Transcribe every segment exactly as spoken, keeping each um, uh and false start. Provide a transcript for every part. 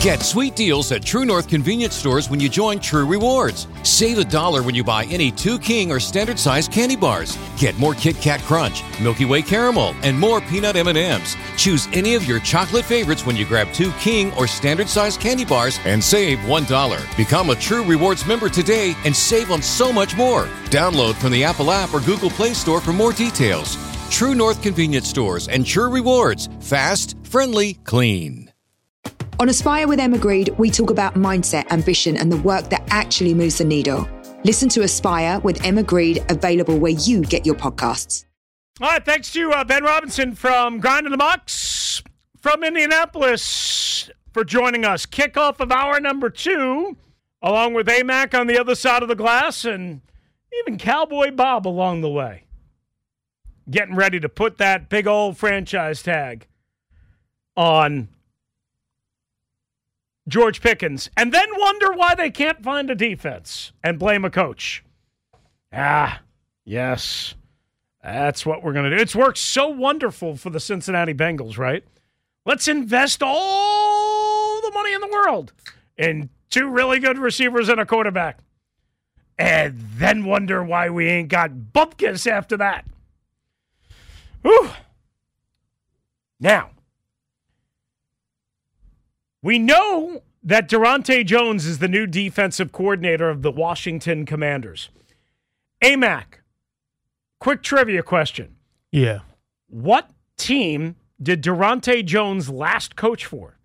Get sweet deals at True North convenience stores when you join True Rewards. Save a dollar when you buy any two King or standard size candy bars. Get more Kit Kat Crunch, Milky Way Caramel, and more peanut M and M's. Choose any of your chocolate favorites when you grab two King or standard size candy bars and save one dollar. Become a True Rewards member today and save on so much more. Download from the Apple app or Google Play Store for more details. True North convenience stores and True Rewards. Fast, friendly, clean. On Aspire with Emma Greed, we talk about mindset, ambition, and the work that actually moves the needle. Listen to Aspire with Emma Greed, available where you get your podcasts. All right, thanks to uh, Ben Robinson from Grinding the Mucks from Indianapolis for joining us. Kickoff of hour number two, along with A Mac on the other side of the glass, and even Cowboy Bob along the way. Getting ready to put that big old franchise tag on George Pickens, and then wonder why they can't find a defense and blame a coach. Ah, yes. That's what we're going to do. It's worked so wonderful for the Cincinnati Bengals, right? Let's invest all the money in the world in two really good receivers and a quarterback. And then wonder why we ain't got bupkis after that. Whew. Now, we know that Durante Jones is the new defensive coordinator of the Washington Commanders. A Mac, quick trivia question. Yeah. What team did Durante Jones last coach for?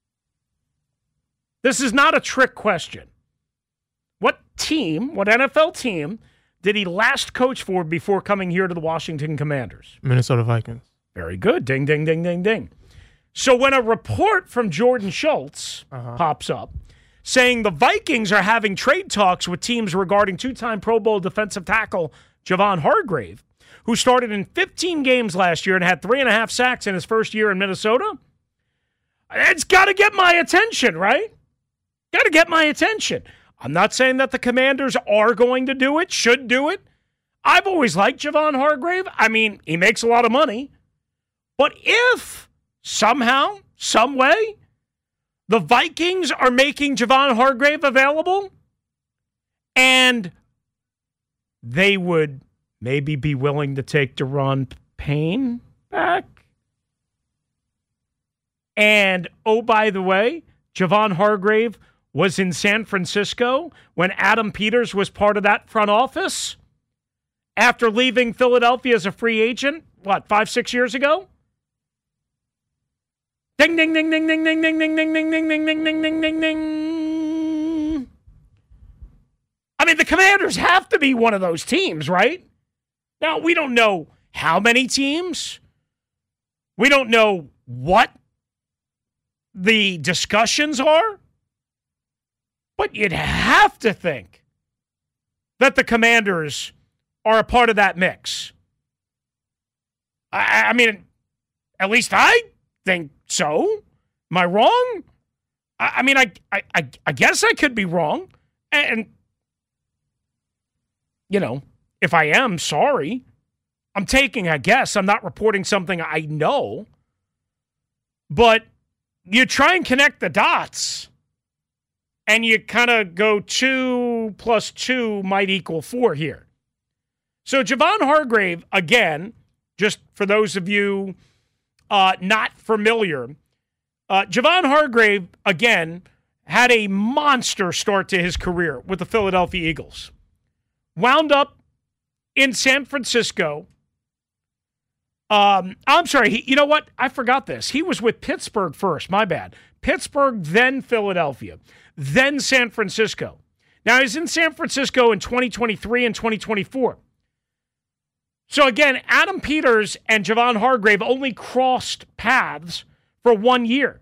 This is not a trick question. What team, what N F L team, did he last coach for before coming here to the Washington Commanders? Minnesota Vikings. Very good. Ding, ding, ding, ding, ding. So when a report from Jordan Schultz uh-huh. pops up saying the Vikings are having trade talks with teams regarding two-time Pro Bowl defensive tackle Javon Hargrave, who started in fifteen games last year and had three and a half sacks in his first year in Minnesota, it's got to get my attention, right? Got to get my attention. I'm not saying that the Commanders are going to do it, should do it. I've always liked Javon Hargrave. I mean, he makes a lot of money. But if somehow, some way, the Vikings are making Javon Hargrave available, and they would maybe be willing to take Daron Payne back. And, oh, by the way, Javon Hargrave was in San Francisco when Adam Peters was part of that front office after leaving Philadelphia as a free agent, what, five, six years ago? Ding, ding, ding, ding, ding, ding, ding, ding, ding, ding, ding, ding, ding, ding, ding, ding, ding. I mean, the Commanders have to be one of those teams, right? Now, we don't know how many teams. We don't know what the discussions are. But you'd have to think that the Commanders are a part of that mix. I, I mean, at least I think so. Am I wrong? I, I mean, I, I I guess I could be wrong. And, you know, if I am, sorry. I'm taking a guess. I'm not reporting something I know. But you try and connect the dots, and you kind of go two plus two might equal four here. So Javon Hargrave, again, just for those of you uh, not familiar, uh, Javon Hargrave, again, had a monster start to his career with the Philadelphia Eagles. Wound up in San Francisco. Um, I'm sorry, he, you know what? I forgot this. He was with Pittsburgh first. My bad. Pittsburgh, then Philadelphia, then San Francisco. Now, he's in San Francisco in twenty twenty-three and twenty twenty-four. So, again, Adam Peters and Javon Hargrave only crossed paths for one year.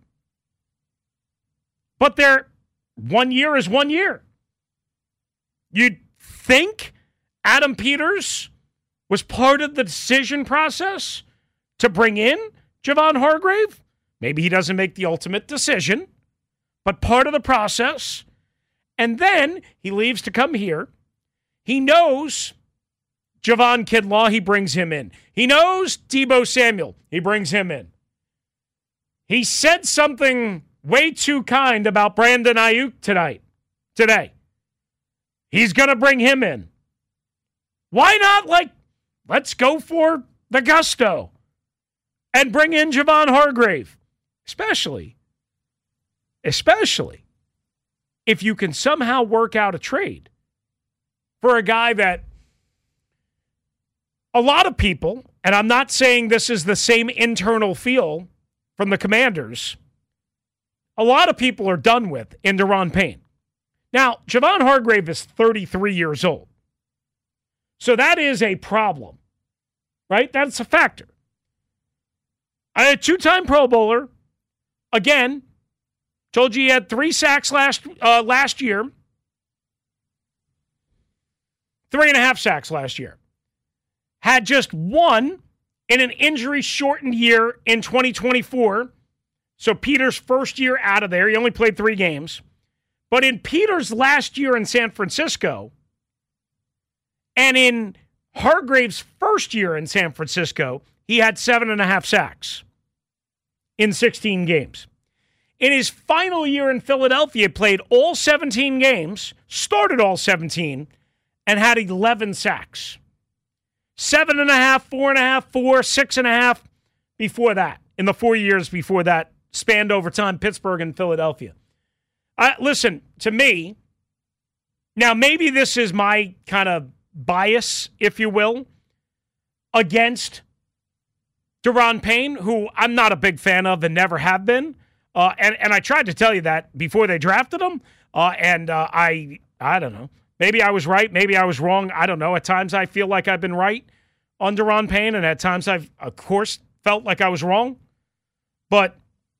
But their one year is one year. You'd think Adam Peters was part of the decision process to bring in Javon Hargrave. Maybe he doesn't make the ultimate decision, but part of the process. And then he leaves to come here. He knows Javon Kinlaw, he brings him in. He knows Deebo Samuel, he brings him in. He said something way too kind about Brandon Ayuk tonight, today. He's going to bring him in. Why not, like, let's go for the gusto and bring in Javon Hargrave, especially, especially if you can somehow work out a trade for a guy that a lot of people, and I'm not saying this is the same internal feel from the Commanders, a lot of people are done with in Daron Payne. Now, Javon Hargrave is thirty-three years old. So that is a problem, right? That's a factor. A two-time Pro Bowler, again, told you he had three sacks last uh, last year, three and a half sacks last year. Had just one in an injury-shortened year in twenty twenty-four. So Peters' first year out of there, he only played three games. But in Peters' last year in San Francisco, and in Hargrave's first year in San Francisco, he had seven and a half sacks in sixteen games. In his final year in Philadelphia, played all seventeen games, started all seventeen, and had eleven sacks. Seven and a half, four and a half, four, six and a half before that. In the four years before that, spanned over time, Pittsburgh and Philadelphia. Uh, listen, to me, now maybe this is my kind of bias, if you will, against Daron Payne, who I'm not a big fan of and never have been. Uh, and, and I tried to tell you that before they drafted him. Uh, and uh, I, I don't know. Maybe I was right. Maybe I was wrong. I don't know. At times I feel like I've been right on Daron Payne, and at times I've, of course, felt like I was wrong. But,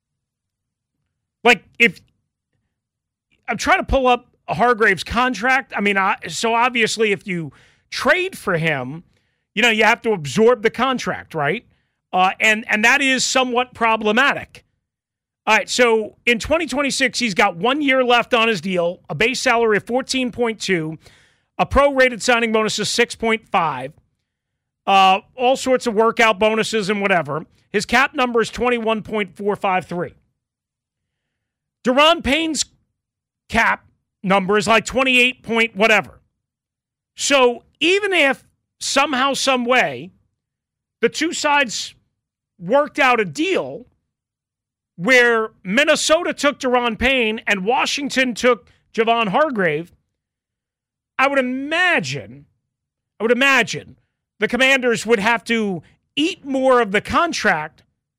like, if I'm trying to pull up Hargrave's contract, I mean, I, so obviously if you trade for him, you know, you have to absorb the contract, right? Uh, and, and that is somewhat problematic. All right, so in twenty twenty-six, he's got one year left on his deal, a base salary of fourteen point two, a pro-rated signing bonus of six point five, uh, all sorts of workout bonuses and whatever. His cap number is twenty-one point four five three. Daron Payne's cap number is like twenty-eight point whatever. So even if somehow, some way, the two sides worked out a deal where Minnesota took Daron Payne and Washington took Javon Hargrave, I would imagine, I would imagine the Commanders would have to eat more of the contract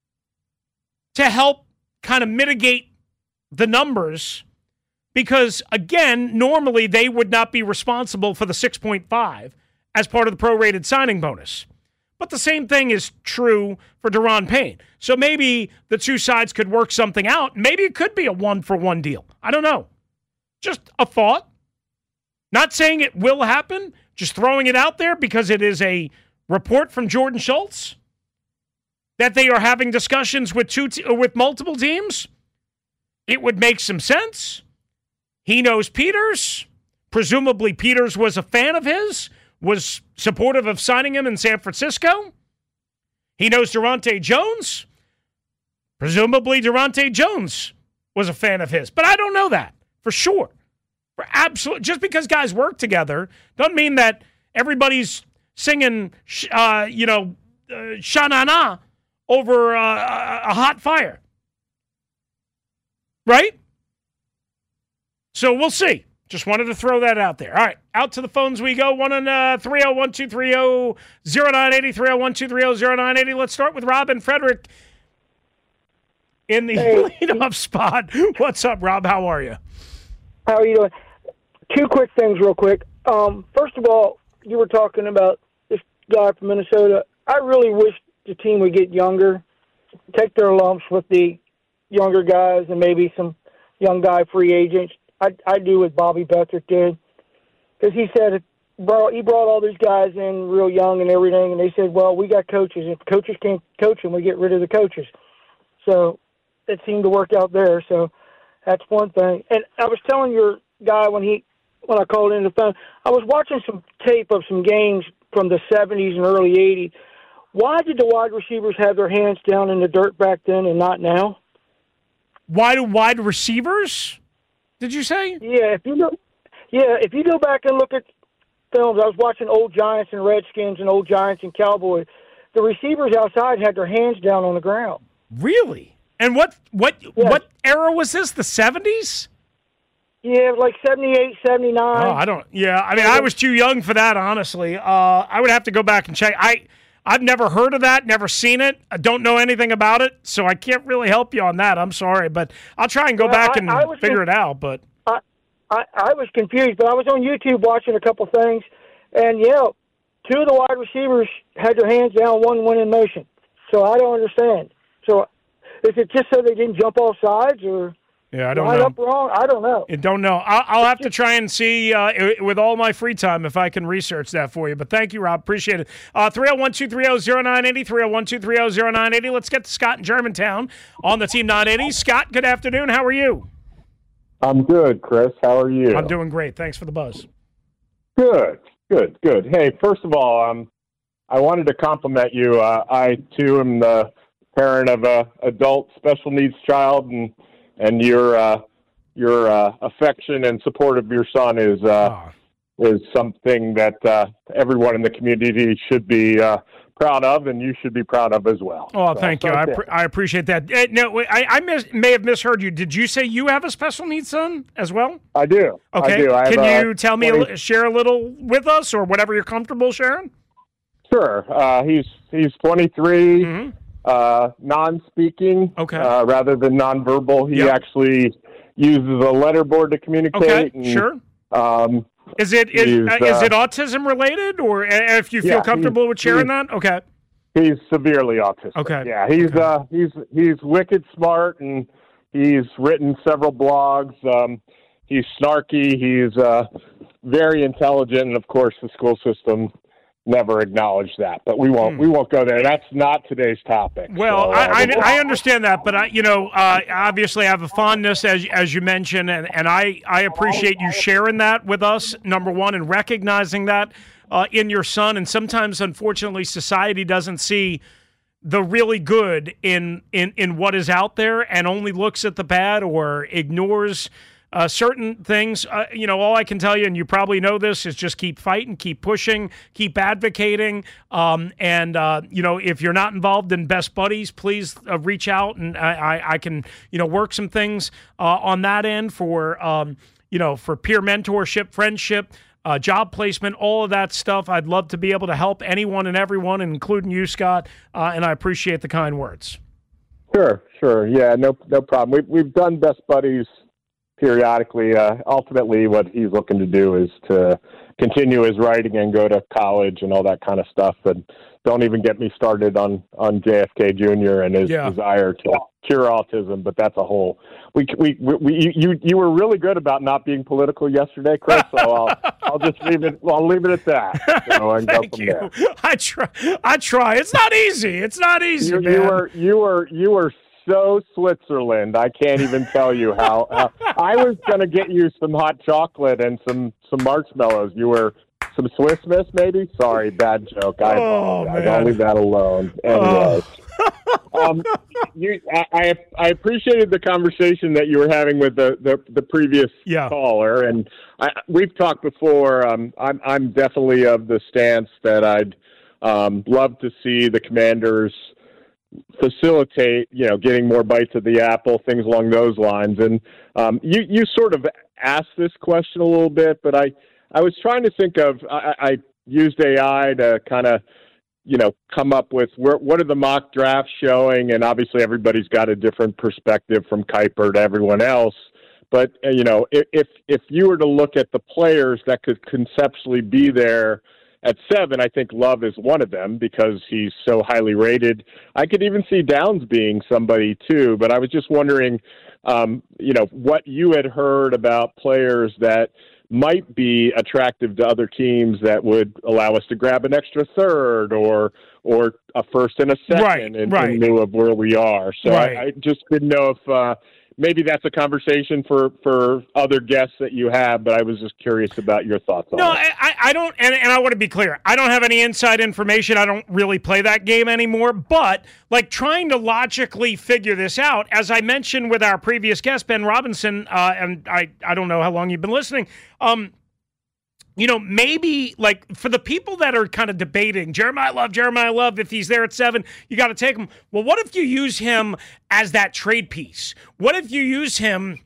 to help kind of mitigate the numbers because, again, normally they would not be responsible for the six point five as part of the prorated signing bonus. But the same thing is true for Daron Payne. So maybe the two sides could work something out. Maybe it could be a one-for-one deal. I don't know. Just a thought. Not saying it will happen, just throwing it out there because it is a report from Jordan Schultz that they are having discussions with two te- with multiple teams. It would make some sense. He knows Peters. Presumably Peters was a fan of his, was supportive of signing him in San Francisco. He knows Durante Jones. Presumably Durante Jones was a fan of his. But I don't know that for sure. For absolute, just because guys work together doesn't mean that everybody's singing, uh, you know, uh, Sha-na-na over uh, a, a hot fire. Right? So we'll see. Just wanted to throw that out there. All right, out to the phones we go. One on uh, three oh one, two three oh, oh nine eight oh, three oh one, two three oh, oh nine eight oh. Let's start with Rob and Frederick in the hey. leadoff spot. What's up, Rob? How are you? How are you doing? Two quick things real quick. Um, first of all, you were talking about this guy from Minnesota. I really wish the team would get younger, take their lumps with the younger guys and maybe some young guy free agents. I, I do what Bobby Beathard did, because he said brought, he brought all these guys in real young and everything, and they said, well, we got coaches. If coaches can't coach them, we get rid of the coaches. So it seemed to work out there. So that's one thing. And I was telling your guy when he when I called in the phone, I was watching some tape of some games from the seventies and early eighties. Why did the wide receivers have their hands down in the dirt back then and not now? Wide wide receivers? Did you say? Yeah, if you go, yeah, if you go back and look at films, I was watching old Giants and Redskins and old Giants and Cowboys. The receivers outside had their hands down on the ground. Really? And what what Yes. what era was this? The seventies? Yeah, like seventy-eight, seventy-nine. Oh, I don't. Yeah, I mean, I was too young for that, honestly. Uh, I would have to go back and check. I I've never heard of that, never seen it. I don't know anything about it, so I can't really help you on that. I'm sorry, but I'll try and go Well, back I- and I was figure just- it out. But I, I I was confused, but I was on YouTube watching a couple things, and yeah, two of the wide receivers had their hands down, one went in motion. So I don't understand. So is it just so they didn't jump off sides, or yeah, I don't line know. up wrong? I don't know. I don't know. I'll, I'll have to try and see uh, i- with all my free time if I can research that for you. But thank you, Rob. Appreciate it. Uh, three oh one, two three oh, oh nine eight oh, three oh one, two three oh, oh nine eight oh. Let's get to Scott in Germantown on the Team nine eighty. Scott, good afternoon. How are you? I'm good, Chris. How are you? I'm doing great. Thanks for the buzz. Good, good, good. Hey, first of all, um, I wanted to compliment you. Uh, I, too, am the parent of a adult special needs child, and and your uh, your uh, affection and support of your son is uh, Oh. is something that uh, everyone in the community should be uh, proud of, and you should be proud of as well. Oh, So, thank you. so I, yeah. pre- I appreciate that. Uh, no, wait, I, I mis- may have misheard you. Did you say you have a special needs son as well? I do. Okay. I do. I have Can a you tell me, a twenty li- share a little with us, or whatever you're comfortable sharing? Sure. Uh, he's he's twenty-three. Mhm. Uh, non-speaking, Okay. uh, rather than non-verbal. He Yep. actually uses a letterboard to communicate. Okay, and, sure. Um, Is it is, He's, uh, is uh, it autism related, or uh, if you feel yeah, comfortable he's- with sharing he's- that? Okay. he's severely autistic. Okay. Yeah, he's Okay. uh, he's he's wicked smart, and he's written several blogs. Um, he's snarky. He's uh, very intelligent, and of course, the school system never acknowledged that. But we won't Hmm. we won't go there. That's not today's topic. Well, So, I, uh, I, I understand that, but I, you know, uh, obviously I have a fondness as as you mentioned, and, and I, I appreciate you sharing that with us. Number one, and recognizing that uh, in your son, and sometimes, unfortunately, society doesn't see the really good in in in what is out there, and only looks at the bad or ignores Uh, certain things. Uh, you know, all I can tell you, and you probably know this, is just keep fighting, keep pushing, keep advocating. Um, and, uh, you know, if you're not involved in Best Buddies, please uh, reach out, and I, I, I can, you know, work some things uh, on that end for, um, you know, for peer mentorship, friendship, uh, job placement, all of that stuff. I'd love to be able to help anyone and everyone, including you, Scott, uh, and I appreciate the kind words. Sure, sure. Yeah, no no problem. We've, we've done Best Buddies periodically. Uh, ultimately, what he's looking to do is to continue his writing and go to college and all that kind of stuff. And don't even get me started on, on J F K Junior and his Yeah. desire to cure autism. But that's a whole. We we, we, we you you were really good about not being political yesterday, Chris. So I'll I'll just leave it. I'll leave it at that. So, and go Thank from you. there. I try. I try. It's not easy. It's not easy, You, man. you were you were you were so Switzerland. I can't even tell you how. Uh, I was going to get you some hot chocolate and some some marshmallows. You were some Swiss Miss, maybe. Sorry, bad joke. I Oh, apologize. man. I'll leave that alone. Anyways, um, you, I, I I appreciated the conversation that you were having with the the, the previous Yeah. caller, and I, we've talked before. Um, I'm I'm definitely of the stance that I'd um, love to see the Commanders facilitate, you know, getting more bites at the apple, things along those lines. And um, you, you sort of asked this question a little bit, but I, I was trying to think of, I, I used A I to kind of, you know, come up with where, what are the mock drafts showing? And obviously everybody's got a different perspective from Kuiper to everyone else. But, uh, you know, if, if, if you were to look at the players that could conceptually be there at seven, I think Love is one of them because he's so highly rated. I could even see Downs being somebody too, but I was just wondering, um, you know, what you had heard about players that might be attractive to other teams that would allow us to grab an extra third or or a first and a second Right, in, right. in lieu of where we are. So Right. I, I just didn't know if uh, maybe that's a conversation for, for other guests that you have, but I was just curious about your thoughts on no, it. No, I, I don't, and, and I want to be clear. I don't have any inside information. I don't really play that game anymore, but like trying to logically figure this out, as I mentioned with our previous guest, Ben Robinson, uh, and I, I don't know how long you've been listening, um, you know, maybe like for the people that are kind of debating Jeremiah Love, Jeremiah Love, if he's there at seven, you got to take him. Well, what if you use him as that trade piece? What if you use him?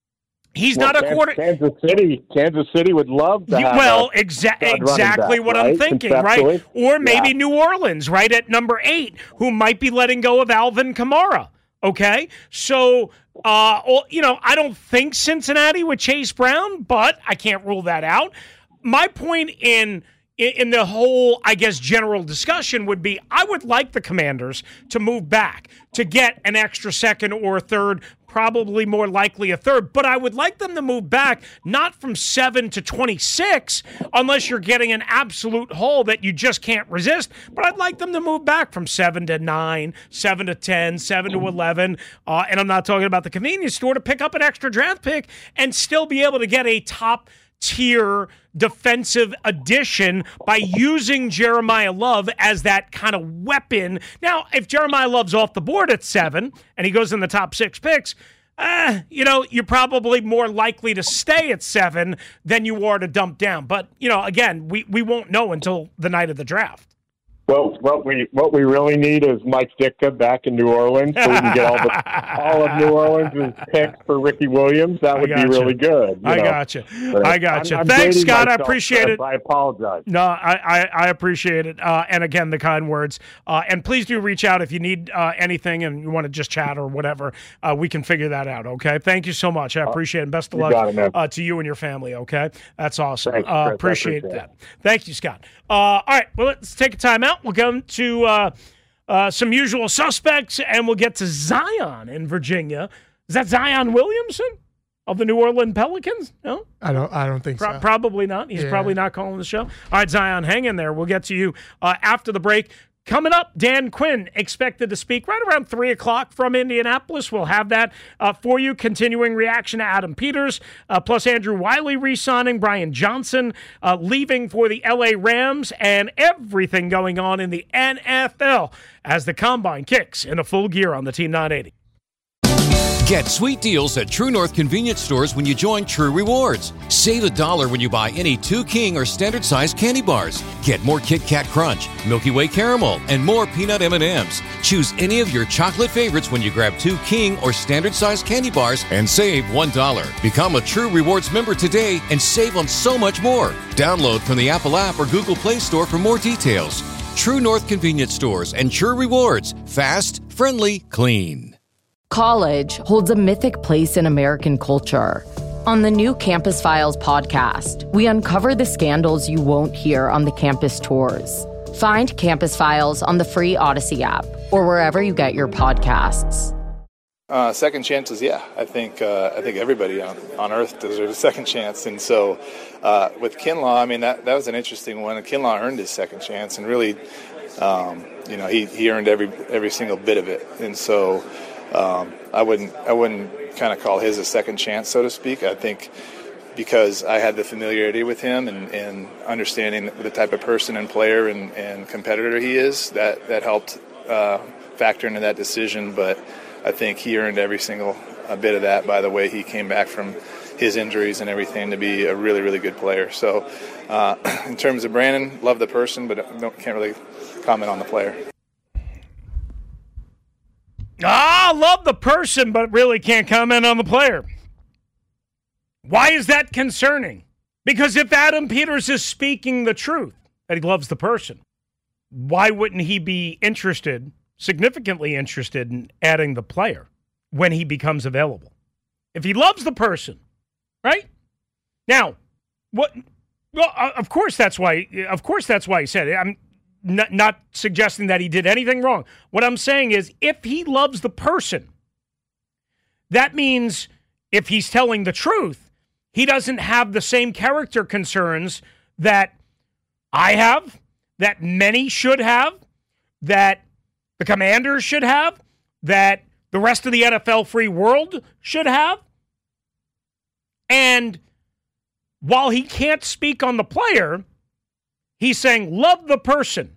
He's well, not a quarter. Kansas City, Kansas City would love to have well, exa- exactly back, what right? I'm thinking, right? Or maybe yeah. New Orleans, right at number eight, who might be letting go of Alvin Kamara. Okay, so uh, you know, I don't think Cincinnati with Chase Brown, but I can't rule that out. My point in in the whole, I guess, general discussion would be I would like the Commanders to move back to get an extra second or a third, probably more likely a third, but I would like them to move back not from seven to twenty-six unless you're getting an absolute haul that you just can't resist, but I'd like them to move back from seven to nine, seven to ten, seven to eleven, uh, and I'm not talking about the convenience store, to pick up an extra draft pick and still be able to get a top tier defensive addition by using Jeremiah Love as that kind of weapon. Now, if Jeremiah Love's off the board at seven and he goes in the top six picks, uh, you know, you're probably more likely to stay at seven than you are to dump down. But, you know, again, we, we won't know until the night of the draft. Well, what we what we really need is Mike Ditka back in New Orleans, so we can get all the all of New Orleans' picks for Ricky Williams. That would be you. really good. I got you. I got you. Thanks, Scott. Myself, I appreciate it. I apologize. No, I, I, I appreciate it. Uh, and again, the kind words. Uh, and please do reach out if you need uh, anything and you want to just chat or whatever. Uh, we can figure that out. Okay. Thank you so much. I appreciate it. Best of luck it, uh, to you and your family. Okay. That's awesome. Thanks, uh, appreciate, appreciate that. Thank you, Scott. Uh, all right. Well, let's take a time out. We'll go to uh, uh, some usual suspects, and we'll get to Zion in Virginia. Is that Zion Williamson of the New Orleans Pelicans? No? I don't I don't think Pro- so. Probably not. He's yeah. probably not calling the show. All right, Zion, hang in there. We'll get to you uh, after the break. Coming up, Dan Quinn expected to speak right around three o'clock from Indianapolis. We'll have that uh, for you. Continuing reaction to Adam Peters, uh, plus Andrew Wiley re-signing, Brian Johnson uh, leaving for the L A Rams, and everything going on in the N F L as the Combine kicks into full gear on the Team nine eighty. Get sweet deals at True North convenience stores when you join True Rewards. Save a dollar when you buy any two King or standard size candy bars. Get more Kit Kat Crunch, Milky Way Caramel, and more peanut M and M's. Choose any of your chocolate favorites when you grab two King or standard size candy bars and save one dollar. Become a True Rewards member today and save on so much more. Download from the Apple app or Google Play Store for more details. True North convenience stores and True Rewards. Fast, friendly, clean. College holds a mythic place in American culture. On the new Campus Files podcast, we uncover the scandals you won't hear on the campus tours. Find Campus Files on the free Odyssey app or wherever you get your podcasts. Uh, second chances, yeah. I think uh, I think everybody on, on Earth deserves a second chance. And so uh, with Kinlaw, I mean, that, that was an interesting one. Kinlaw earned his second chance, and really, um, you know, he, he earned every every single bit of it. And so Um, I wouldn't I wouldn't kind of call his a second chance, so to speak. I think because I had the familiarity with him and, and understanding the type of person and player and, and competitor he is, that, that helped uh, factor into that decision. But I think he earned every single uh, bit of that by the way he came back from his injuries and everything to be a really, really good player. So uh, in terms of Brandon, love the person, but don't, can't really comment on the player. Ah, love the person, but really can't comment on the player. Why is that concerning? Because if Adam Peters is speaking the truth, that he loves the person, why wouldn't he be interested, significantly interested in adding the player when he becomes available? If he loves the person, right? Now, what? Well, of course that's why. Of course that's why he said it. I'm Not, not suggesting that he did anything wrong. What I'm saying is if he loves the person, that means if he's telling the truth, he doesn't have the same character concerns that I have, that many should have, that the Commanders should have, that the rest of the N F L free world should have. And while he can't speak on the player, he's saying, love the person,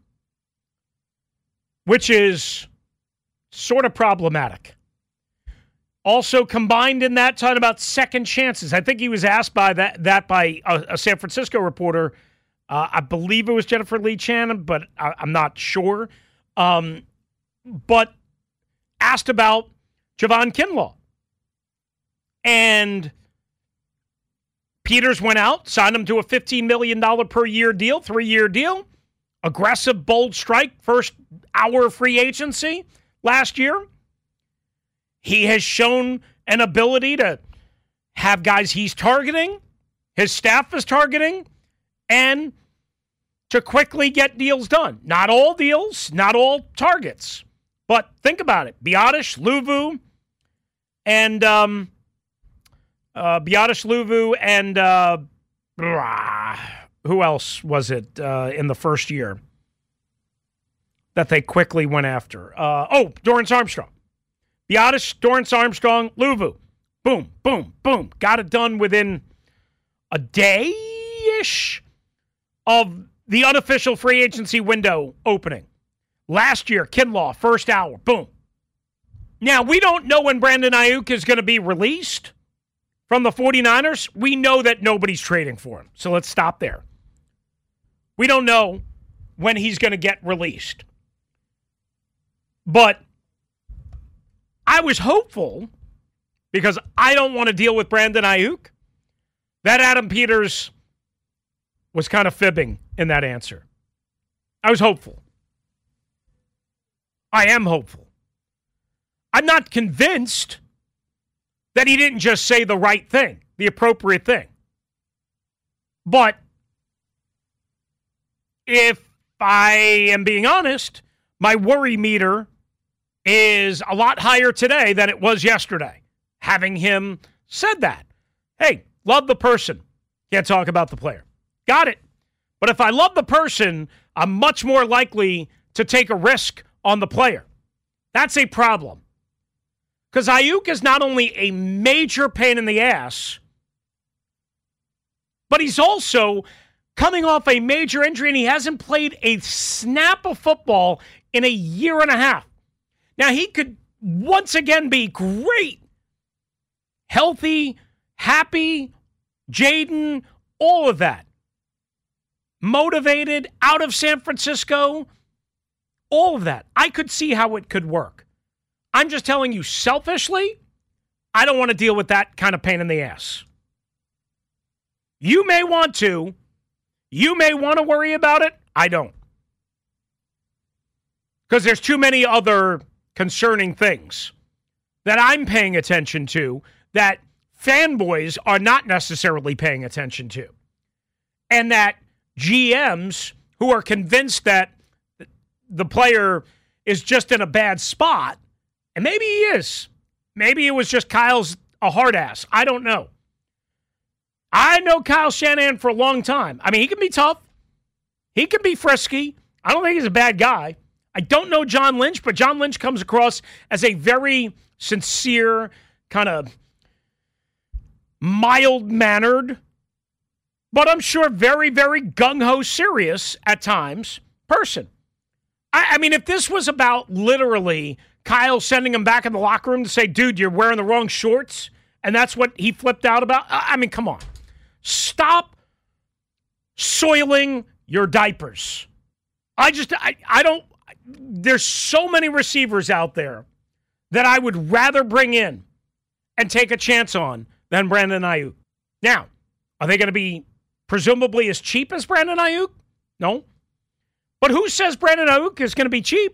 which is sort of problematic. Also combined in that, talking about second chances. I think he was asked by that, that by a, a San Francisco reporter. Uh, I believe it was Jennifer Lee Chan, but I, I'm not sure. Um, but asked about Javon Kinlaw. And Peters went out, signed him to a fifteen million dollars per year deal, three-year deal. Aggressive, bold strike, first hour of free agency last year. He has shown an ability to have guys he's targeting, his staff is targeting, and to quickly get deals done. Not all deals, not all targets. But think about it. Biotish, Luvu, and um, uh, Biotish, Luvu, and uh, who else was it uh, in the first year that they quickly went after? Uh, oh, Dorrance Armstrong. Biotish, Dorrance Armstrong, Luvu. Boom, boom, boom. Got it done within a day-ish of the unofficial free agency window opening. Last year, Kinlaw, first hour, boom. Now, we don't know when Brandon Ayuk is going to be released from the 49ers. We know that nobody's trading for him, so let's stop there. We don't know when he's going to get released. But I was hopeful, because I don't want to deal with Brandon Ayuk, that Adam Peters was kind of fibbing in that answer. I was hopeful. I am hopeful. I'm not convinced that he didn't just say the right thing, the appropriate thing. But if I am being honest, my worry meter is a lot higher today than it was yesterday, having him said that. Hey, love the person. Can't talk about the player. Got it. But if I love the person, I'm much more likely to take a risk on the player. That's a problem. Because Ayuk is not only a major pain in the ass, but he's also coming off a major injury, and he hasn't played a snap of football in a year and a half. Now, he could once again be great, healthy, happy, Jaden, all of that. Motivated, out of San Francisco, all of that. I could see how it could work. I'm just telling you selfishly, I don't want to deal with that kind of pain in the ass. You may want to. You may want to worry about it. I don't. Because there's too many other concerning things that I'm paying attention to that fanboys are not necessarily paying attention to. And that G Ms who are convinced that the player is just in a bad spot, and maybe he is. Maybe it was just Kyle's a hard ass. I don't know. I know Kyle Shanahan for a long time. I mean, he can be tough. He can be frisky. I don't think he's a bad guy. I don't know John Lynch, but John Lynch comes across as a very sincere, kind of mild-mannered, but I'm sure very, very gung-ho serious at times person. I, I mean, if this was about literally Kyle sending him back in the locker room to say, dude, you're wearing the wrong shorts, and that's what he flipped out about, I, I mean, come on. Stop soiling your diapers. I just, I, I don't, there's so many receivers out there that I would rather bring in and take a chance on than Brandon Ayuk. Now, are they going to be presumably as cheap as Brandon Ayuk? No. But who says Brandon Ayuk is going to be cheap?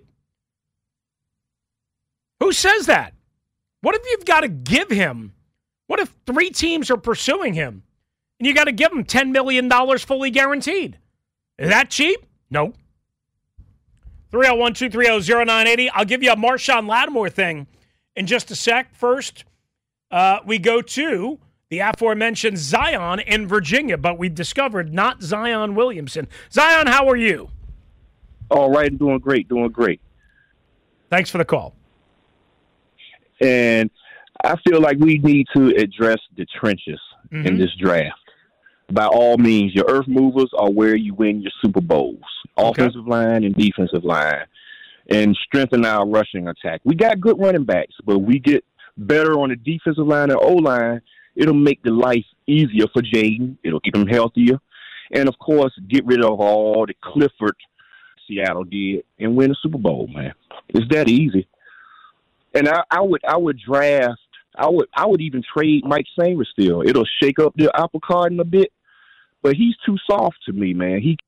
Who says that? What if you've got to give him? What if three teams are pursuing him and you got to give him ten million dollars fully guaranteed? Is that cheap? No. three oh one, two three oh, oh nine eight oh. I'll give you a Marshawn Lattimore thing in just a sec. First, uh, we go to the aforementioned Zion in Virginia, but we discovered not Zion Williamson. Zion, how are you? All right, doing great, doing great. Thanks for the call. And I feel like we need to address the trenches mm-hmm. in this draft. By all means, your earth movers are where you win your Super Bowls. Okay. Offensive line and defensive line. And strengthen our rushing attack. We got good running backs, but we get better on the defensive line and O-line. It'll make the life easier for Jaden. It'll keep him healthier. And, of course, get rid of all the Clifford Seattle did and win the Super Bowl, man. It's that easy. And I, I would I would draft, I would I would even trade Mike Sainristil still. It'll shake up the apple cart a bit, but he's too soft to me, man. He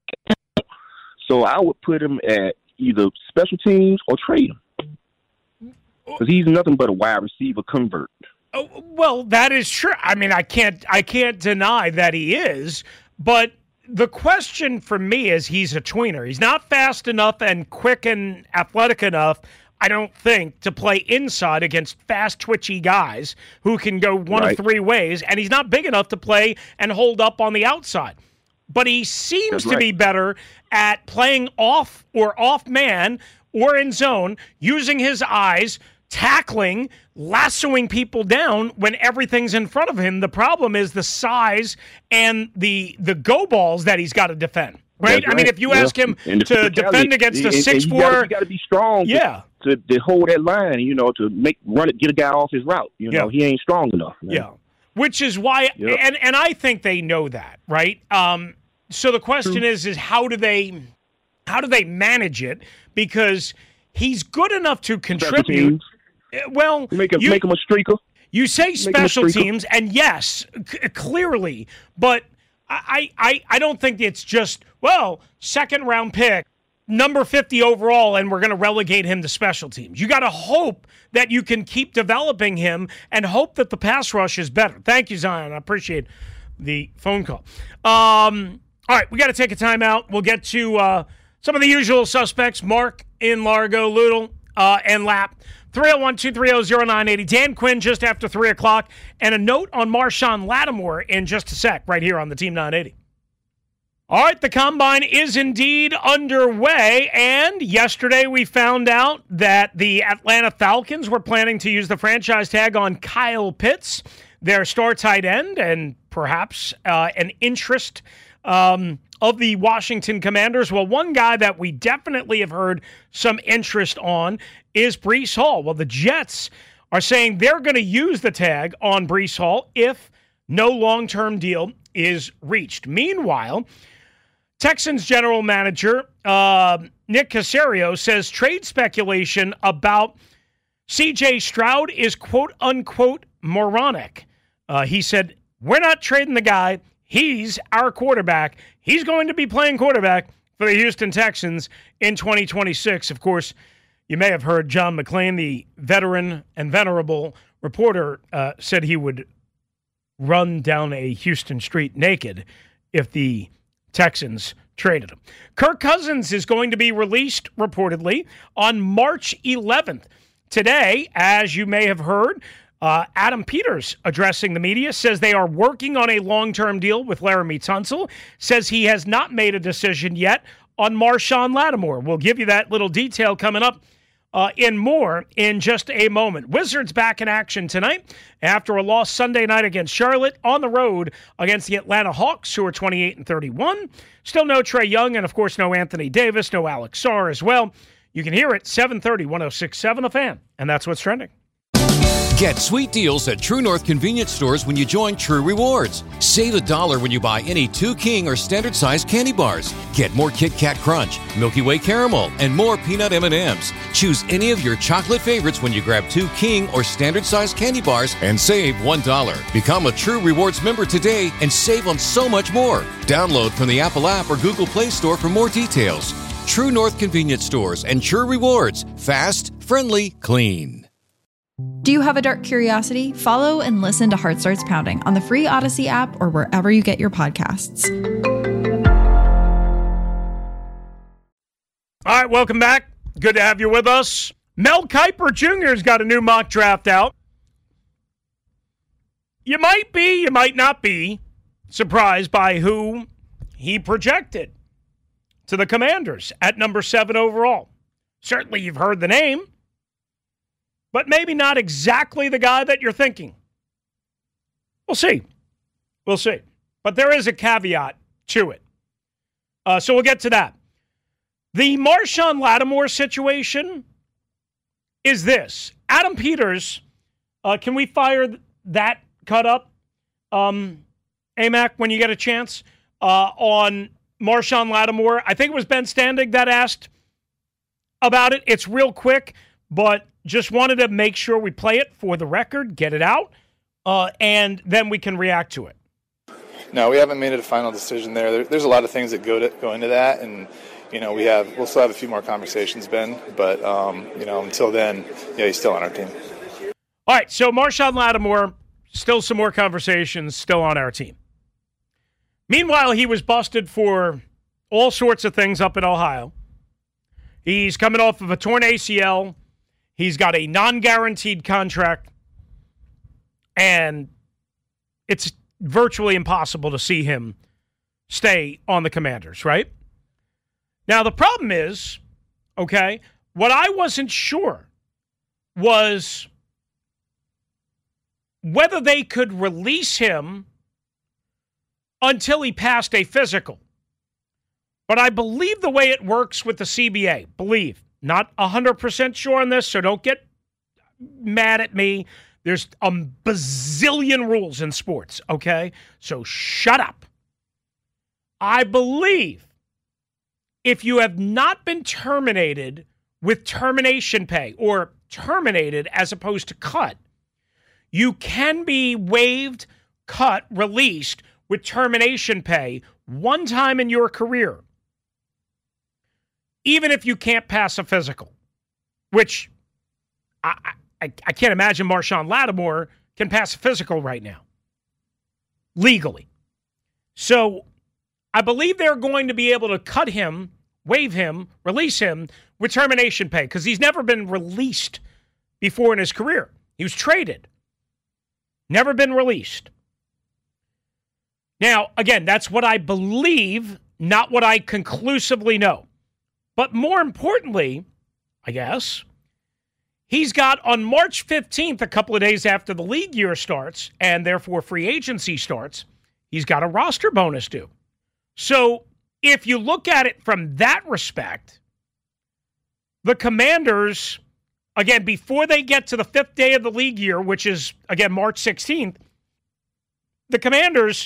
So I would put him at either special teams or trade him. Because he's nothing but a wide receiver convert. Oh, well, that is true. I mean, I can't I can't deny that he is, but the question for me is he's a tweener. He's not fast enough and quick and athletic enough, I don't think, to play inside against fast, twitchy guys who can go one right. of three ways, and he's not big enough to play and hold up on the outside. But he seems That's to right. be better at playing off or off man or in zone, using his eyes, tackling, lassoing people down when everything's in front of him. The problem is the size and the the go balls that he's got to defend. Right? right? I mean, if you yeah. ask him to defend against a six four, you got to be strong. Yeah. To, to hold that line, you know, to make run it, get a guy off his route. You know, yeah. he ain't strong enough. Man. Yeah. Which is why, yep. and and I think they know that, right? Um. So the question True. is, is how do they, how do they manage it? Because he's good enough to contribute. Well, make him you, make him a streaker. You say special teams, and yes, c- clearly, but I, I I don't think it's just, well, second round pick, number fifty overall, and we're going to relegate him to special teams. You got to hope that you can keep developing him and hope that the pass rush is better. Thank you, Zion. I appreciate the phone call. Um, all right, we got to take a timeout. We'll get to uh, some of the usual suspects, Mark in Largo, Ludel, uh, and Lap. three oh one, two three oh, oh nine eight oh. Dan Quinn just after three o'clock. And a note on Marshawn Lattimore in just a sec right here on the Team nine eighty. All right, the Combine is indeed underway. And yesterday we found out that the Atlanta Falcons were planning to use the franchise tag on Kyle Pitts, their star tight end, and perhaps uh, an interest um, of the Washington Commanders. Well, one guy that we definitely have heard some interest on is Breece Hall. Well, the Jets are saying they're going to use the tag on Breece Hall if no long-term deal is reached. Meanwhile, Texans general manager uh, Nick Caserio says trade speculation about C J Stroud is quote-unquote moronic. Uh, he said, we're not trading the guy. He's our quarterback. He's going to be playing quarterback for the Houston Texans in twenty twenty-six. Of course, you may have heard John McClain, the veteran and venerable reporter, uh, said he would run down a Houston street naked if the Texans traded him. Kirk Cousins is going to be released, reportedly, on March eleventh. Today, as you may have heard, uh, Adam Peters, addressing the media, says they are working on a long-term deal with Laramie Tunsil, says he has not made a decision yet on Marshawn Lattimore. We'll give you that little detail coming up Uh, in more in just a moment. Wizards back in action tonight after a loss Sunday night against Charlotte, on the road against the Atlanta Hawks, who are twenty-eight and thirty-one. Still no Trae Young, and of course no Anthony Davis, no Alex Sarr as well. You can hear it seven thirty, one oh six point seven The Fan, and that's what's trending. Get sweet deals at True North convenience stores when you join True Rewards. Save a dollar when you buy any two King or standard size candy bars. Get more Kit Kat Crunch, Milky Way Caramel, and more peanut M and M's. Choose any of your chocolate favorites when you grab two King or standard size candy bars and save one dollar. Become a True Rewards member today and save on so much more. Download from the Apple app or Google Play Store for more details. True North convenience stores and True Rewards. Fast, friendly, clean. Do you have a dark curiosity? Follow and listen to Heart Starts Pounding on the free Odyssey app or wherever you get your podcasts. All right, welcome back. Good to have you with us. Mel Kiper Junior's got a new mock draft out. You might be, you might not be surprised by who he projected to the Commanders at number seven overall. Certainly you've heard the name. but maybe not exactly the guy that you're thinking. We'll see. We'll see. But there is a caveat to it. Uh, so we'll get to that. The Marshon Lattimore situation is this. Adam Peters, uh, can we fire that cut up, um, A M A C, when you get a chance, uh, on Marshon Lattimore? I think it was Ben Standig that asked about it. It's real quick, but just wanted to make sure we play it for the record, get it out, uh, and then we can react to it. No, we haven't made a final decision there. there there's a lot of things that go to, go into that, and you know we have we'll still have a few more conversations, Ben. But um, you know until then, yeah, he's still on our team. All right, so Marshon Lattimore, still some more conversations, still on our team. Meanwhile, he was busted for all sorts of things up in Ohio. He's coming off of a torn A C L. He's got a non-guaranteed contract, and it's virtually impossible to see him stay on the Commanders, right? Now, the problem is, okay, what I wasn't sure was whether they could release him until he passed a physical. But I believe the way it works with the C B A, believe, not one hundred percent sure on this, so don't get mad at me. There's a bazillion rules in sports, okay? So shut up. I believe if you have not been terminated with termination pay or terminated as opposed to cut, you can be waived, cut, released with termination pay one time in your career, even if you can't pass a physical, which I, I, I can't imagine Marshon Lattimore can pass a physical right now, legally. So I believe they're going to be able to cut him, waive him, release him with termination pay because he's never been released before in his career. He was traded. Never been released. Now, again, that's what I believe, not what I conclusively know. But more importantly, I guess, he's got on March fifteenth, a couple of days after the league year starts, and therefore free agency starts, he's got a roster bonus due. So if you look at it from that respect, the Commanders, again, before they get to the fifth day of the league year, which is, again, March sixteenth, the Commanders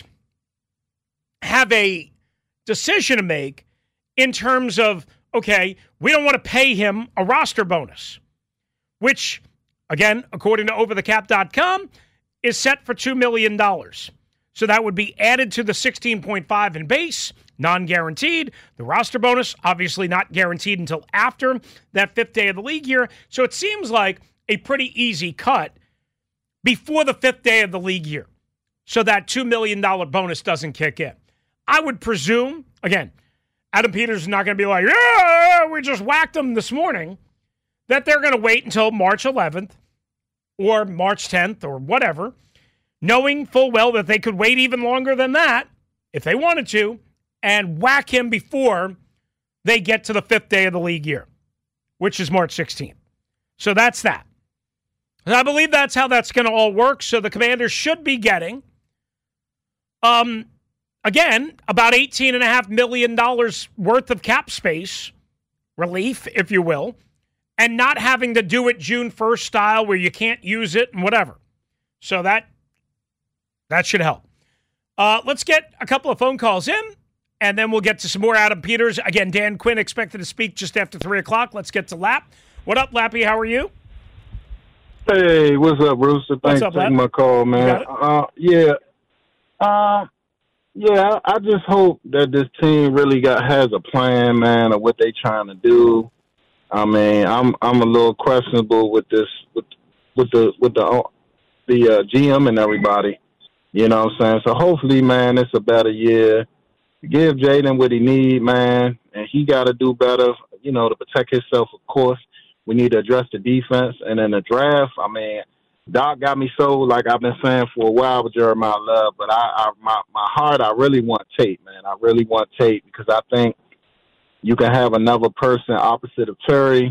have a decision to make in terms of, okay, we don't want to pay him a roster bonus, which, again, according to over the cap dot com, is set for two million dollars. So that would be added to the sixteen point five in base, non-guaranteed. The roster bonus, obviously not guaranteed until after that fifth day of the league year. So it seems like a pretty easy cut before the fifth day of the league year. So that two million dollars bonus doesn't kick in. I would presume, again, Adam Peters is not going to be like, yeah, we just whacked him this morning, that they're going to wait until March eleventh or March tenth or whatever, knowing full well that they could wait even longer than that if they wanted to and whack him before they get to the fifth day of the league year, which is March sixteenth. So that's that. And I believe that's how that's going to all work. So the Commanders should be getting, um, again, about eighteen point five million dollars worth of cap space, relief, if you will, and not having to do it June first style where you can't use it and whatever. So that that should help. Uh, let's get a couple of phone calls in, and then we'll get to some more Adam Peters. Again, Dan Quinn expected to speak just after three o'clock. Let's get to Lap. What up, Lappy? How are you? Hey, what's up, Rooster? Thanks up, for taking my call, man. Uh, yeah. Uh, yeah, I just hope that this team really got has a plan, man, of what they trying to do. I mean, I'm I'm a little questionable with this with with the with the the uh, G M and everybody. You know what I'm saying? So hopefully, man, it's a better year. Give Jaden what he need, man, and he got to do better, you know, to protect himself, of course. We need to address the defense. And then the draft, I mean, Doc got me so, like I've been saying for a while with Jeremiah Love, but I, I my, my heart, I really want Tate, man. I really want Tate because I think you can have another person opposite of Terry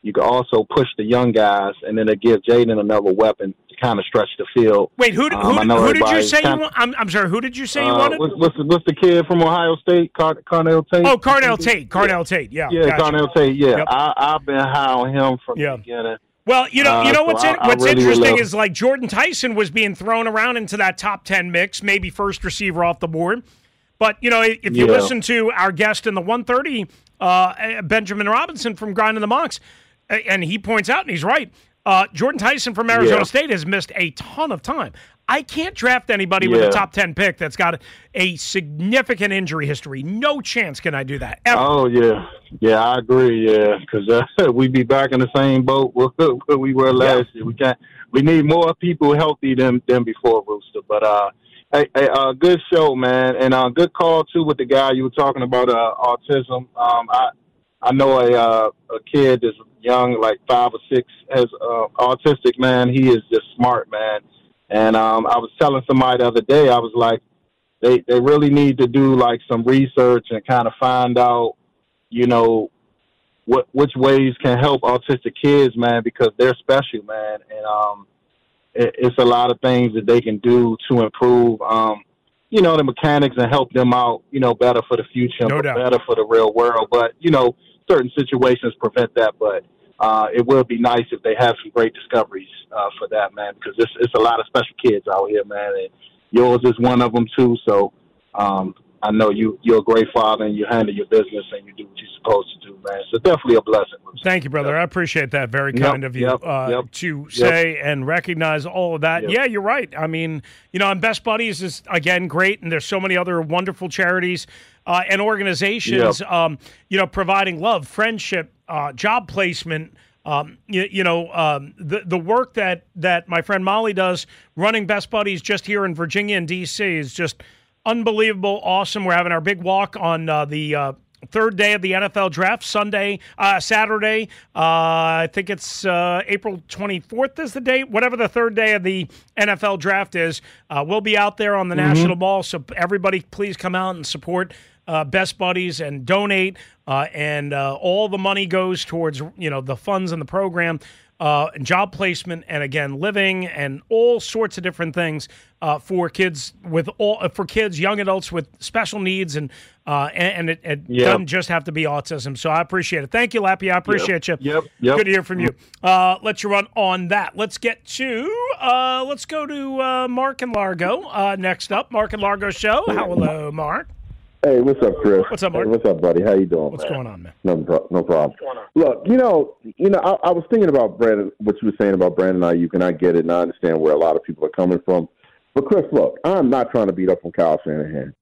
you can also push the young guys, and then it gives Jaden another weapon to kind of stretch the field. Wait, who, um, who, who did you say kinda, you want? I'm, I'm sorry, who did you say you uh, wanted? What's, what's, the, what's the kid from Ohio State, Car- Carnell Tate? Oh, Carnell Tate. Carnell yeah. Tate, yeah. Yeah, gotcha. Carnell Tate, yeah. Yep. I, I've been high on him from yeah. the beginning. Well, you know, you know uh, what's so in, I, what's I really interesting love... is like Jordan Tyson was being thrown around into that top ten mix, maybe first receiver off the board. But you know, if you yeah. listen to our guest in the one thirty, uh, Benjamin Robinson from Grinding the Monks, and he points out, and he's right. Uh, Jordan Tyson from Arizona yeah. State has missed a ton of time. I can't draft anybody yeah. with a top ten pick that's got a significant injury history. No chance can I do that, ever. Oh, yeah. Yeah, I agree, yeah, because uh, we'd be back in the same boat where we were last yeah. year. We can't. We need more people healthy than, than before, Rooster. But, uh, hey, hey uh, good show, man, and uh, good call, too, with the guy you were talking about, uh, autism. Um, I I know a, uh, a kid that's young, like five or six, has uh, autistic, man. He is just smart, man. And um, I was telling somebody the other day, I was like, they, they really need to do like some research and kind of find out, you know, what which ways can help autistic kids, man, because they're special, man. And um, it, it's a lot of things that they can do to improve, um, you know, the mechanics and help them out, you know, better for the future, no doubt. better for the real world. But, you know, certain situations prevent that. But uh, it would be nice if they have some great discoveries uh, for that, man, because it's, it's a lot of special kids out here, man. And yours is one of them, too. So um, I know you, you're a great father and you handle your business and you do what you're supposed to do, man. So definitely a blessing. Thank you, brother. Yep. I appreciate that. Very kind yep, of you yep, uh, yep, to yep. say and recognize all of that. Yep. Yeah, you're right. I mean, you know, and Best Buddies is, again, great, and there's so many other wonderful charities uh, and organizations, Yep. um, you know, providing love, friendship, uh, job placement, Um, you, you know, um, the the work that, that my friend Molly does running Best Buddies just here in Virginia and D C is just unbelievable, awesome. We're having our big walk on uh, the uh, third day of the N F L draft, Sunday, uh, Saturday. Uh, I think it's uh, April twenty-fourth is the date, whatever the third day of the N F L draft is. Uh, we'll be out there on the mm-hmm. National Mall, so everybody please come out and support Uh, Best Buddies and donate, uh, and uh, all the money goes towards, you know, the funds in the program, uh, and job placement, and again, living, and all sorts of different things uh, for kids with all uh, for kids, young adults with special needs, and uh, and, and it, it yep. doesn't just have to be autism. So I appreciate it. Thank you, Lappy. I appreciate yep. you. Yep. Yep. Good to hear from you. Uh, let you run on that. Let's get to uh, let's go to uh, Mark and Largo uh, next up. Mark and Largo show. Hello, Mark. Hey, what's up, Chris? What's up, Mark? Hey, what's up, buddy? How you doing? What's man? going on, man? No, no problem. Look, you know, you know, I, I was thinking about Brandon, what you were saying about Brandon Ayuk, and I get it, and I understand where a lot of people are coming from. But Chris, look, I'm not trying to beat up on Kyle Shanahan,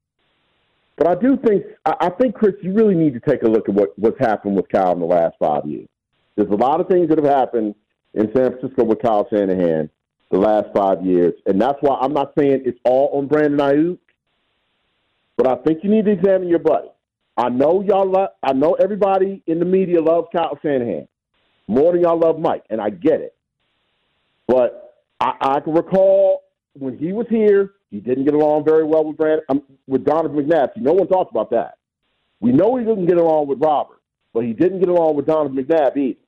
but I do think, I, I think, Chris, you really need to take a look at what, what's happened with Kyle in the last five years. There's a lot of things that have happened in San Francisco with Kyle Shanahan the last five years, and that's why I'm not saying it's all on Brandon Ayuk. But I think you need to examine your buddy. I know y'all. Lo- I know everybody in the media loves Kyle Shanahan more than y'all love Mike, and I get it. But I, I can recall when he was here, he didn't get along very well with Brand, um, with Donovan McNabb. No one talks about that. We know he didn't get along with Robert, but he didn't get along with Donovan McNabb either.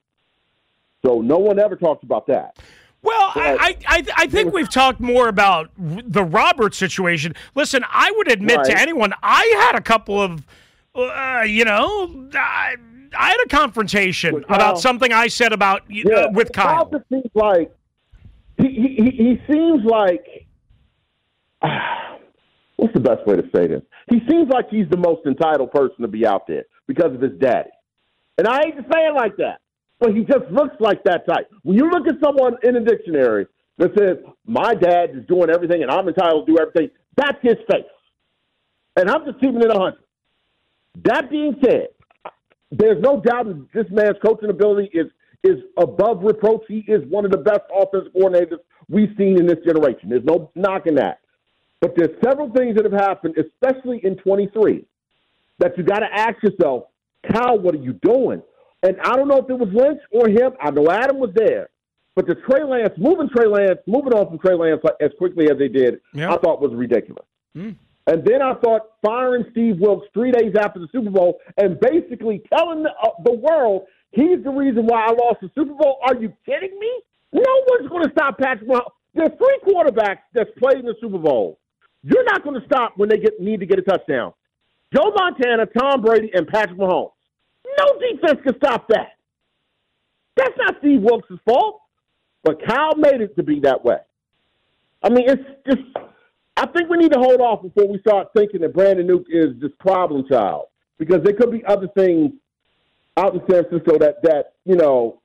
So no one ever talks about that. Well, I, I I think we've talked more about the Robert situation. Listen, I would admit right. to anyone, I had a couple of, uh, you know, I, I had a confrontation with about Kyle. Something I said about yeah, uh, with Kyle. Kyle just seems like he he, he seems like uh, what's the best way to say this? He seems like he's the most entitled person to be out there because of his daddy, and I hate to say it like that. But he just looks like that type. When you look at someone in a dictionary that says, my dad is doing everything and I'm entitled to do everything, that's his face. And I'm just keeping it one hundred. That being said, there's no doubt that this man's coaching ability is, is above reproach. He is one of the best offensive coordinators we've seen in this generation. There's no knocking that. But there's several things that have happened, especially in twenty-three, that you got to ask yourself, Kyle, what are you doing? And I don't know if it was Lynch or him. I know Adam was there. But the Trey Lance, moving Trey Lance, moving on from Trey Lance as quickly as they did, yep. I thought was ridiculous. Mm. And then I thought firing Steve Wilks three days after the Super Bowl and basically telling the, uh, the world He's the reason why I lost the Super Bowl. Are you kidding me? No one's going to stop Patrick Mahomes. There's three quarterbacks that's played in the Super Bowl. You're not going to stop when they get need to get a touchdown. Joe Montana, Tom Brady, and Patrick Mahomes. No defense can stop that. That's not Steve Wilkes' fault. But Kyle made it to be that way. I mean, it's just – I think we need to hold off before we start thinking that Brandon Nuke is this problem child, because there could be other things out in San Francisco that, that you know,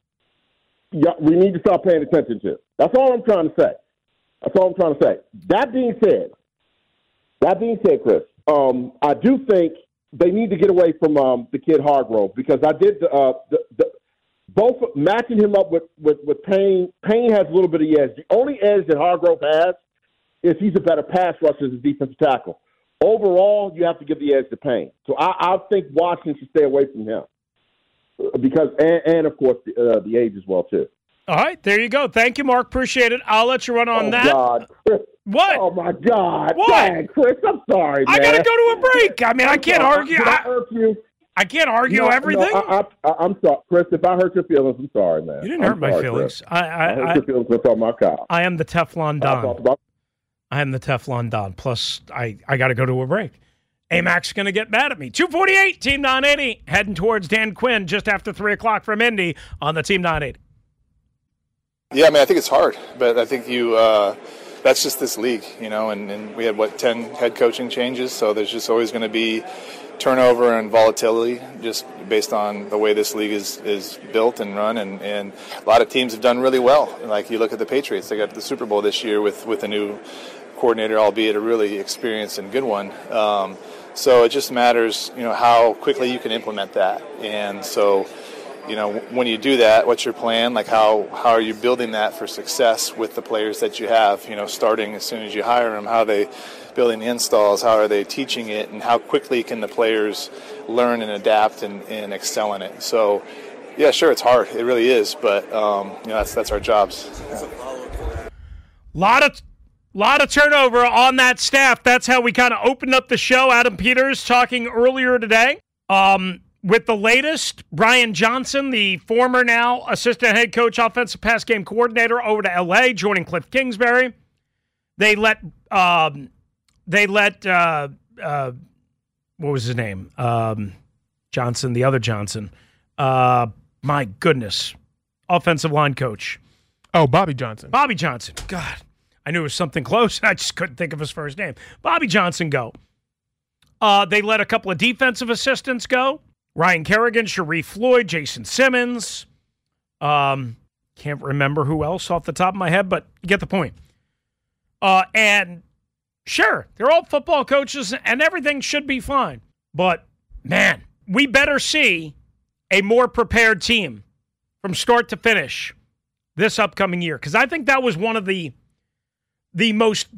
we need to start paying attention to. That's all I'm trying to say. That's all I'm trying to say. That being said, that being said, Chris, um, I do think they need to get away from um, the kid Hargrove, because I did uh, the, the both matching him up with, with, with Payne. Payne has a little bit of edge. The only edge that Hargrove has is he's a better pass rusher as a defensive tackle. Overall, you have to give the edge to Payne. So I, I think Washington should stay away from him because, and, and of course, the, uh, the age as well too. All right, there you go. Thank you, Mark. Appreciate it. I'll let you run on oh, that. God, Chris. What? Oh my God! What? Dang, Chris, I'm sorry, man. I gotta go to a break. I mean, I'm I can't sorry. argue. Did I, I, hurt you? I can't argue no, everything. No, I, I, I'm sorry, Chris. If I hurt your feelings, I'm sorry, man. You didn't I'm hurt my sorry, feelings. Chris. I, I, I hurt I, your feelings with all my cow. I am the Teflon Don. I, about- I am the Teflon Don. Plus, I, I got to go to a break. A-Mac's going to get mad at me. two forty-eight, Team nine eighty, heading towards Dan Quinn just after three o'clock from Indy on the Team nine eighty. Yeah, I mean, I think it's hard, but I think you uh, that's just this league, you know, and, and we had, what, ten head coaching changes, so there's just always going to be turnover and volatility just based on the way this league is, is built and run, and, and a lot of teams have done really well. Like you look at the Patriots, they got the Super Bowl this year with, with a new coordinator, albeit a really experienced and good one. Um, so it just matters, you know, how quickly you can implement that. And so, you know, when you do that, what's your plan? Like how, how are you building that for success with the players that you have, you know, starting as soon as you hire them? How are they building the installs? How are they teaching it? And how quickly can the players learn and adapt and, and excel in it? So, yeah, sure, it's hard. It really is. But, um, you know, that's that's our jobs. Yeah. Lot of lot of turnover on that staff. That's how we kind of opened up the show. Adam Peters talking earlier today. Um With the latest, Brian Johnson, the former now assistant head coach, offensive pass game coordinator, over to L A, joining Cliff Kingsbury. They let um, they let uh, uh, what was his name? Um, Johnson, the other Johnson. Uh, my goodness, offensive line coach. Oh, Bobby Johnson. Bobby Johnson. God, I knew it was something close. I just couldn't think of his first name. Bobby Johnson go. Uh, they let a couple of defensive assistants go. Ryan Kerrigan, Sharif Floyd, Jason Simmons. Um, can't remember who else off the top of my head, but you get the point. Uh, and sure, they're all football coaches and everything should be fine. But, man, we better see a more prepared team from start to finish this upcoming year. Because I think that was one of the, the most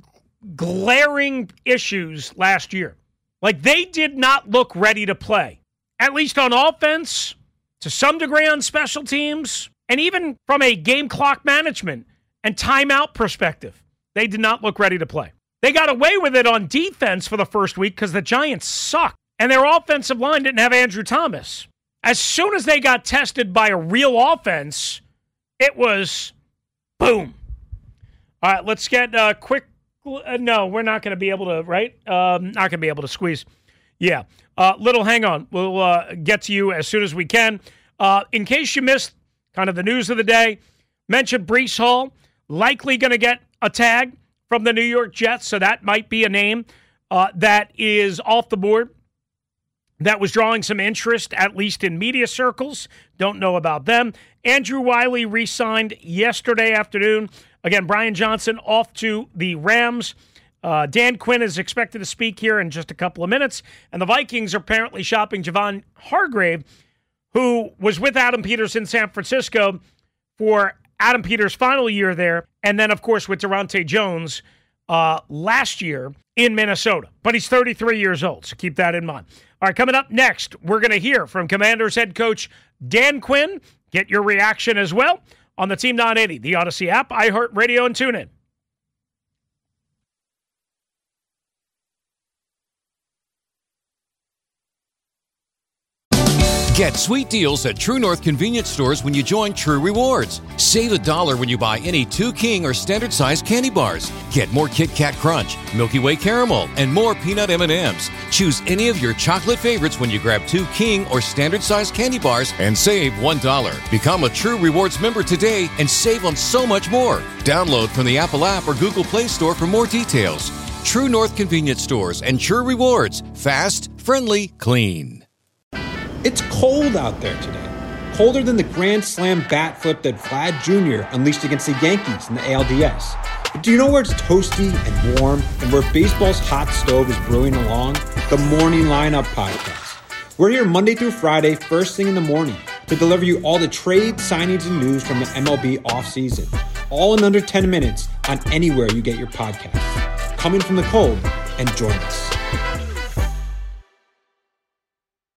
glaring issues last year. Like, they did not look ready to play. At least on offense, to some degree on special teams, and even from a game clock management and timeout perspective, they did not look ready to play. They got away with it on defense for the first week because the Giants sucked, and their offensive line didn't have Andrew Thomas. As soon as they got tested by a real offense, it was boom. All right, let's get a quick uh, – no, we're not going to be able to, right? Um, not going to be able to squeeze. Yeah. Uh, little hang on. We'll uh, get to you as soon as we can. Uh, in case you missed kind of the news of the day, mentioned Breece Hall, likely going to get a tag from the New York Jets, so that might be a name uh, that is off the board. That was drawing some interest, at least in media circles. Don't know about them. Andrew Wiley re-signed yesterday afternoon. Again, Brian Johnson off to the Rams. Uh, Dan Quinn is expected to speak here in just a couple of minutes. And the Vikings are apparently shopping Javon Hargrave, who was with Adam Peters in San Francisco for Adam Peters' final year there. And then, of course, with Durante Jones uh, last year in Minnesota. But he's thirty-three years old, so keep that in mind. All right, coming up next, we're going to hear from Commanders head coach Dan Quinn. Get your reaction as well on the Team nine eighty, the Odyssey app, iHeartRadio, and TuneIn. Get sweet deals at True North convenience stores when you join True Rewards. Save a dollar when you buy any two King or standard size candy bars. Get more Kit Kat Crunch, Milky Way Caramel, and more peanut M and M's. Choose any of your chocolate favorites when you grab two King or standard size candy bars and save one dollar. Become a True Rewards member today and save on so much more. Download from the Apple app or Google Play Store for more details. True North convenience stores and True Rewards. Fast, friendly, clean. It's cold out there today. Colder than the Grand Slam bat flip that Vlad Junior unleashed against the Yankees in the A L D S. But do you know where it's toasty and warm and where baseball's hot stove is brewing along? The Morning Lineup Podcast. We're here Monday through Friday, first thing in the morning, to deliver you all the trade, signings, and news from the M L B offseason. All in under ten minutes on anywhere you get your podcasts. Coming from the cold, and join us.